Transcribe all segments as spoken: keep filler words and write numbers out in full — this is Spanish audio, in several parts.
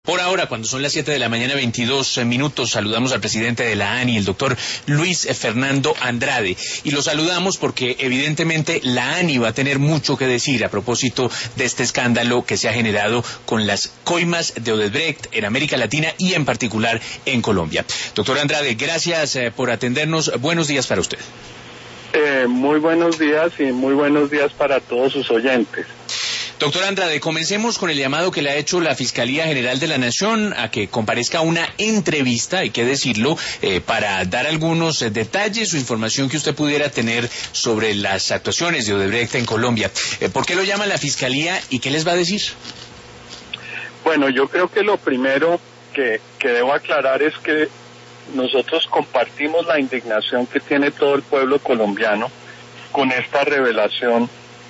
Por ahora, cuando son las siete de la mañana, veintidós minutos, saludamos al presidente de la ANI, el doctor Luis Fernando Andrade. Y lo saludamos porque, evidentemente, la ANI va a tener mucho que decir a propósito de este escándalo que se ha generado con las coimas de Odebrecht en América Latina y, en particular, en Colombia. Doctor Andrade, gracias eh, por atendernos. Buenos días para usted. Eh, muy buenos días y muy buenos días para todos sus oyentes. Doctor Andrade, comencemos con el llamado que le ha hecho la Fiscalía General de la Nación a que comparezca a una entrevista, hay que decirlo, eh, para dar algunos eh, detalles o información que usted pudiera tener sobre las actuaciones de Odebrecht en Colombia. Eh, ¿Por qué lo llama la Fiscalía y qué les va a decir? Bueno, yo creo que lo primero que, que debo aclarar es que nosotros compartimos la indignación que tiene todo el pueblo colombiano con esta revelación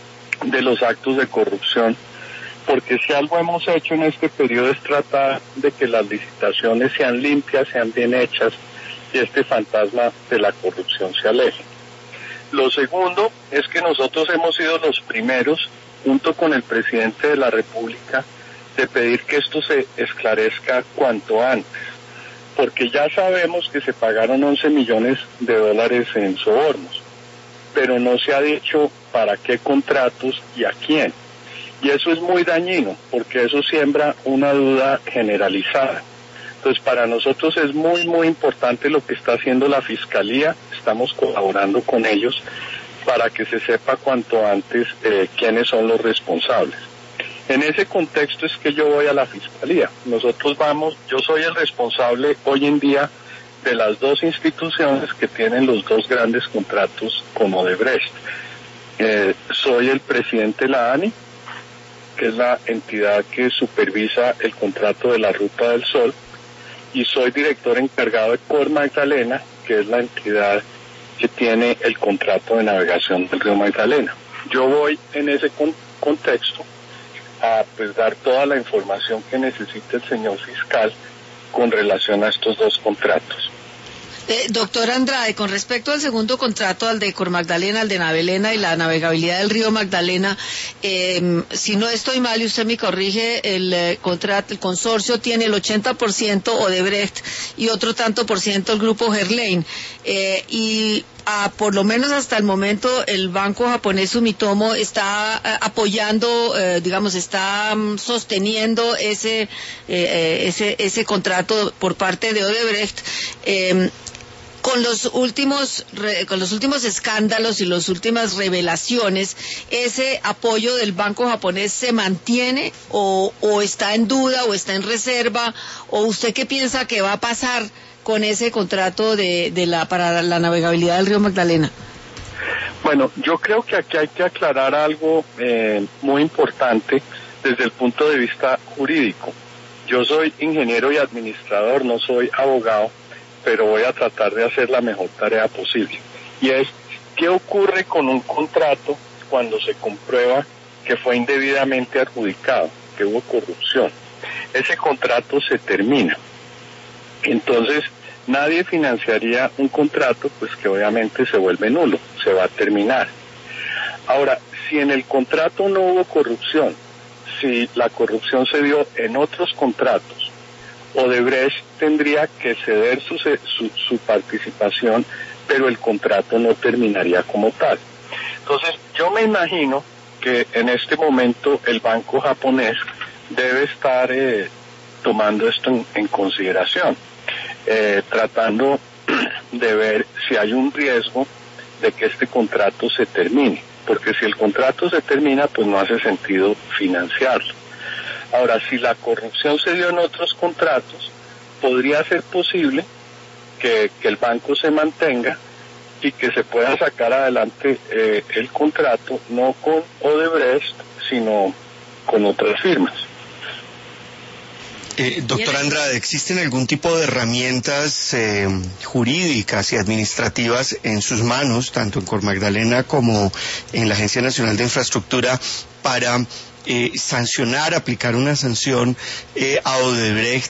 de los actos de corrupción, porque si algo hemos hecho en este periodo es tratar de que las licitaciones sean limpias, sean bien hechas y este fantasma de la corrupción se aleje. Lo segundo es que nosotros hemos sido los primeros, junto con el presidente de la República, de pedir que esto se esclarezca cuanto antes, porque ya sabemos que se pagaron once millones de dólares en sobornos, pero no se ha dicho para qué contratos y a quién. Y eso es muy dañino, porque eso siembra una duda generalizada. Entonces, para nosotros es muy, muy importante lo que está haciendo la Fiscalía. Estamos colaborando con ellos para que se sepa cuanto antes eh, quiénes son los responsables. En ese contexto es que yo voy a la Fiscalía. Nosotros vamos, yo soy el responsable hoy en día de las dos instituciones que tienen los dos grandes contratos con Odebrecht. Eh, soy el presidente de la ANI, que es la entidad que supervisa el contrato de la Ruta del Sol, y soy director encargado de Cor Magdalena, que es la entidad que tiene el contrato de navegación del río Magdalena. Yo voy en ese con- contexto a pues dar toda la información que necesite el señor fiscal con relación a estos dos contratos. Eh, doctor Andrade, con respecto al segundo contrato, al de Cor Magdalena, al de Navelena y la navegabilidad del río Magdalena, eh, si no estoy mal y usted me corrige, el eh, contrato, el consorcio tiene el ochenta por ciento Odebrecht y otro tanto por ciento el grupo Gerlain, eh, y Ah, por lo menos hasta el momento el banco japonés Sumitomo está eh, apoyando, eh, digamos, está um, sosteniendo ese, eh, eh, ese ese contrato por parte de Odebrecht. Eh, con los últimos re, con los últimos escándalos y las últimas revelaciones, ¿ese apoyo del banco japonés se mantiene o, o está en duda o está en reserva? ¿O usted qué piensa que va a pasar con ese contrato de, de la para la navegabilidad del río Magdalena? Bueno, yo creo que aquí hay que aclarar algo eh, muy importante desde el punto de vista jurídico. Yo soy ingeniero y administrador, no soy abogado, pero voy a tratar de hacer la mejor tarea posible. Y es, ¿qué ocurre con un contrato cuando se comprueba que fue indebidamente adjudicado, que hubo corrupción? Ese contrato se termina. Entonces, nadie financiaría un contrato, pues que obviamente se vuelve nulo, se va a terminar. Ahora, si en el contrato no hubo corrupción, si la corrupción se dio en otros contratos, Odebrecht tendría que ceder su, su, su participación, pero el contrato no terminaría como tal. Entonces, yo me imagino que en este momento el banco japonés debe estar eh, tomando esto en, en consideración. Eh, tratando de ver si hay un riesgo de que este contrato se termine, porque si el contrato se termina, pues no hace sentido financiarlo. Ahora, si la corrupción se dio en otros contratos, podría ser posible que, que el banco se mantenga y que se pueda sacar adelante eh, el contrato, no con Odebrecht, sino con otras firmas. Eh, doctor Andrade, ¿existen algún tipo de herramientas eh, jurídicas y administrativas en sus manos, tanto en Cor Magdalena como en la Agencia Nacional de Infraestructura, para eh, sancionar, aplicar una sanción eh, a Odebrecht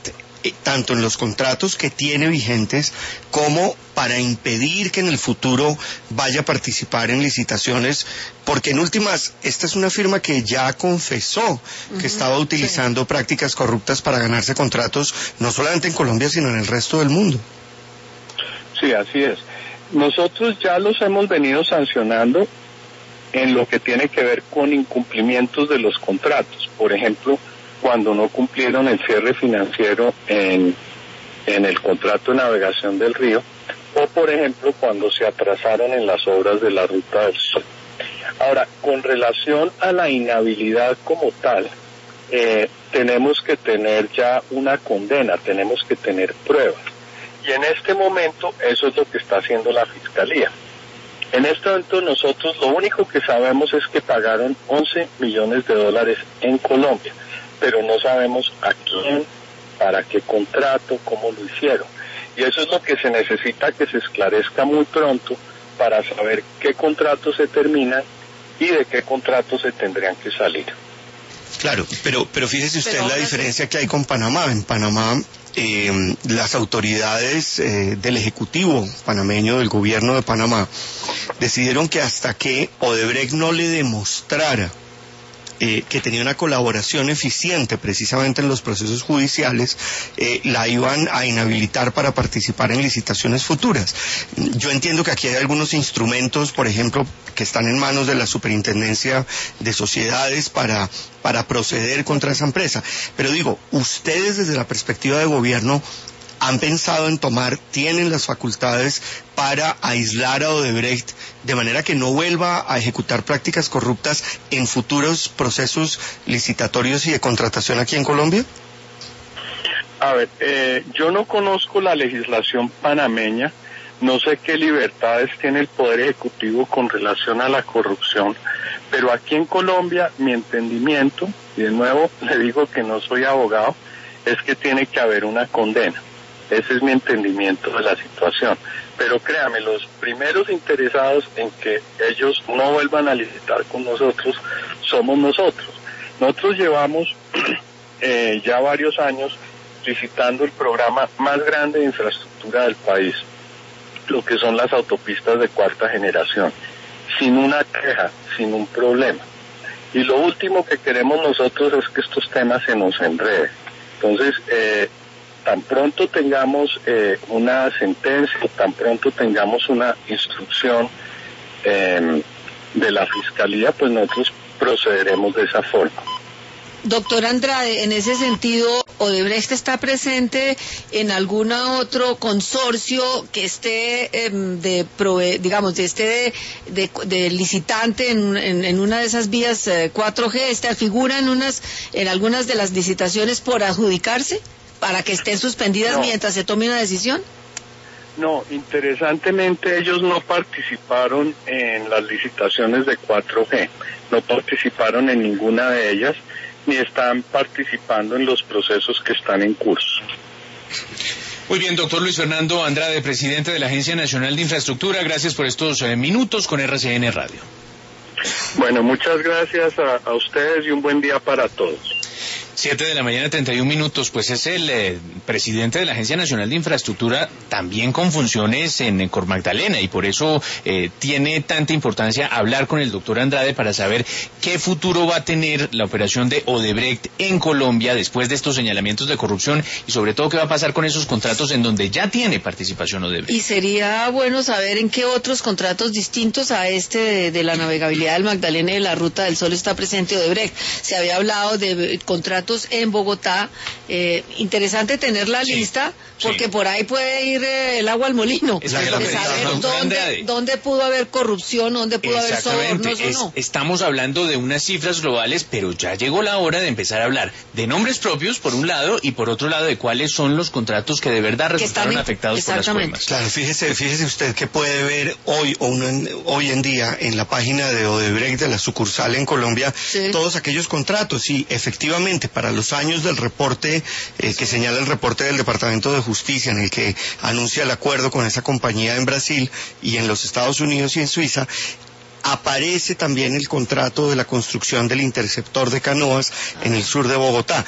eh, tanto en los contratos que tiene vigentes como para impedir que en el futuro vaya a participar en licitaciones, porque en últimas, esta es una firma que ya confesó uh-huh. que estaba utilizando sí. prácticas corruptas para ganarse contratos, no solamente en Colombia, sino en el resto del mundo. Sí, así es. Nosotros ya los hemos venido sancionando en lo que tiene que ver con incumplimientos de los contratos. Por ejemplo, cuando no cumplieron el cierre financiero en, en el contrato de navegación del río, o por ejemplo, cuando se atrasaron en las obras de la Ruta del Sol. Ahora, con relación a la inhabilidad como tal, eh, tenemos que tener ya una condena, tenemos que tener pruebas. Y en este momento, eso es lo que está haciendo la Fiscalía. En este momento nosotros lo único que sabemos es que pagaron once millones de dólares en Colombia, pero no sabemos a quién, para qué contrato, cómo lo hicieron. Y eso es lo que se necesita que se esclarezca muy pronto para saber qué contratos se terminan y de qué contratos se tendrían que salir. Claro, pero, pero fíjese usted pero la diferencia sí. que hay con Panamá. En Panamá eh, las autoridades eh, del Ejecutivo panameño, del gobierno de Panamá, decidieron que hasta que Odebrecht no le demostrara Eh, que tenía una colaboración eficiente precisamente en los procesos judiciales, eh, la iban a inhabilitar para participar en licitaciones futuras. Yo entiendo que aquí hay algunos instrumentos, por ejemplo, que están en manos de la Superintendencia de Sociedades para, para proceder contra esa empresa. Pero digo, ustedes desde la perspectiva de gobierno, ¿han pensado en tomar, tienen las facultades para aislar a Odebrecht de manera que no vuelva a ejecutar prácticas corruptas en futuros procesos licitatorios y de contratación aquí en Colombia? A ver, eh, yo no conozco la legislación panameña, no sé qué libertades tiene el Poder Ejecutivo con relación a la corrupción, pero aquí en Colombia mi entendimiento, y de nuevo le digo que no soy abogado, es que tiene que haber una condena. Ese es mi entendimiento de la situación. Pero créame, los primeros interesados en que ellos no vuelvan a licitar con nosotros somos nosotros. Nosotros llevamos eh, ya varios años licitando el programa más grande de infraestructura del país, lo que son las autopistas de cuarta generación, sin una queja, sin un problema. Y lo último que queremos nosotros es que estos temas se nos enreden. Entonces, eh, tan pronto tengamos eh, una sentencia, tan pronto tengamos una instrucción eh, de la Fiscalía, pues nosotros procederemos de esa forma. Doctor Andrade, en ese sentido, ¿Odebrecht está presente en algún otro consorcio que esté eh, de prove digamos, de esté de, de, de licitante en, en, en una de esas vías eh, cuatro G? ¿Está figura en unas, en algunas de las licitaciones por adjudicarse para que estén suspendidas no. mientras se tome una decisión? No, interesantemente ellos no participaron en las licitaciones de cuatro G, no participaron en ninguna de ellas, ni están participando en los procesos que están en curso. Muy bien, doctor Luis Fernando Andrade, presidente de la Agencia Nacional de Infraestructura, gracias por estos eh, minutos con R C N Radio. Bueno, muchas gracias a, a ustedes y un buen día para todos. Siete de la mañana, treinta y un minutos, pues es el eh, presidente de la Agencia Nacional de Infraestructura, también con funciones en, en Cor Magdalena, y por eso eh, tiene tanta importancia hablar con el doctor Andrade para saber qué futuro va a tener la operación de Odebrecht en Colombia después de estos señalamientos de corrupción, y sobre todo qué va a pasar con esos contratos en donde ya tiene participación Odebrecht. Y sería bueno saber en qué otros contratos distintos a este de, de la navegabilidad del Magdalena y de la Ruta del Sol está presente Odebrecht. Se había hablado de contratos en Bogotá, eh, interesante tener la sí, lista, porque sí. por ahí puede ir eh, el agua al molino, es de saber dónde, dónde pudo haber corrupción, dónde pudo haber sobornos es, o no. Estamos hablando de unas cifras globales, pero ya llegó la hora de empezar a hablar de nombres propios, por un lado, y por otro lado de cuáles son los contratos que de verdad resultaron en, afectados por las formas. Claro, fíjese, fíjese usted que puede ver hoy, o uno en, hoy en día en la página de Odebrecht, de la sucursal en Colombia, sí. todos aquellos contratos, y efectivamente, para los años del reporte eh, que señala el reporte del Departamento de Justicia, en el que anuncia el acuerdo con esa compañía en Brasil y en los Estados Unidos y en Suiza, aparece también el contrato de la construcción del interceptor de canoas en el sur de Bogotá.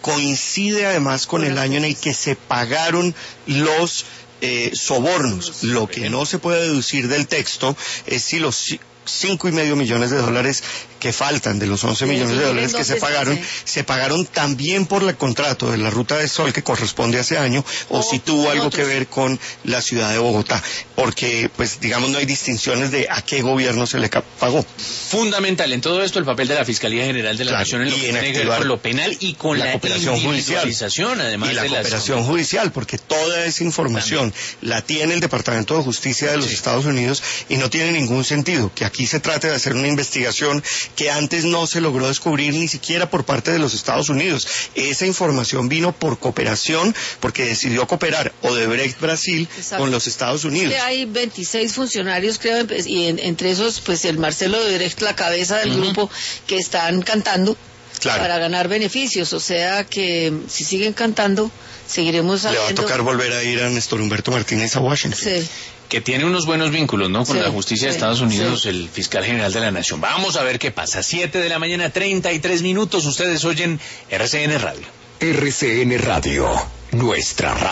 coincide además con el año en el que se pagaron los eh, sobornos. Lo que no se puede deducir del texto es si los cinco y medio millones de dólares que faltan de los once millones de dólares que se pagaron, se pagaron también por el contrato de la Ruta del Sol que corresponde a ese año, o si tuvo algo que ver con la ciudad de Bogotá, porque pues digamos no hay distinciones de a qué gobierno se le pagó. Fundamental en todo esto el papel de la Fiscalía General de la Claro, Nación en lo y que en tiene que ver activar con lo penal y con la la, cooperación individualización, además y la de las- cooperación judicial, porque toda esa información También. la tiene el Departamento de Justicia de los Sí. Estados Unidos y no tiene ningún sentido que aquí se trate de hacer una investigación que antes no se logró descubrir ni siquiera por parte de los Estados Unidos. Esa información vino por cooperación, porque decidió cooperar Odebrecht Brasil Exacto. con los Estados Unidos. Que hay veintiséis funcionarios, creo, y en- entre esos, pues el Marcelo Odebrecht, la cabeza del Ujú. grupo, que están cantando Claro. para ganar beneficios. O sea que si siguen cantando, seguiremos Le va a sabiendo. tocar volver a ir a Néstor Humberto Martínez a Washington. Sí. que tiene unos buenos vínculos, ¿no? Con Sí, la justicia de sí, Estados Unidos, sí. el fiscal general de la Nación. Vamos a ver qué pasa. Siete de la mañana, treinta y tres minutos. Ustedes oyen R C N Radio. R C N Radio, nuestra radio.